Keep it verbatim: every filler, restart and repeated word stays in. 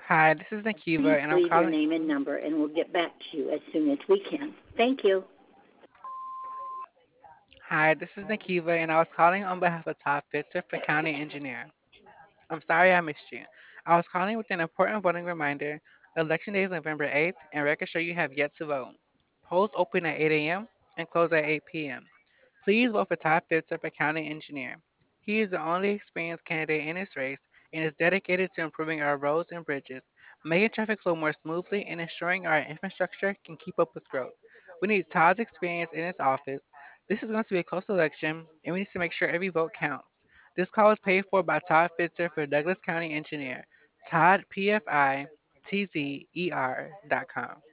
Hi, this is Please Nakiva, and I'm leave your calling. name and number, and we'll get back to you as soon as we can. Thank you. Hi, this is Nakiva, and I was calling on behalf of Todd Fitzer for County Engineer. I'm sorry I missed you. I was calling with an important voting reminder. Election day is November eighth, and record show you have yet to vote. Polls open at eight a m and close at eight p m. Please vote for Todd Fitzer for County Engineer. He is the only experienced candidate in this race and is dedicated to improving our roads and bridges, making traffic flow more smoothly, and ensuring our infrastructure can keep up with growth. We need Todd's experience in his office. This is going to be a close election, and we need to make sure every vote counts. This call is paid for by Todd Fitzer for Douglas County Engineer. Todd, P F I T Z E R dot com.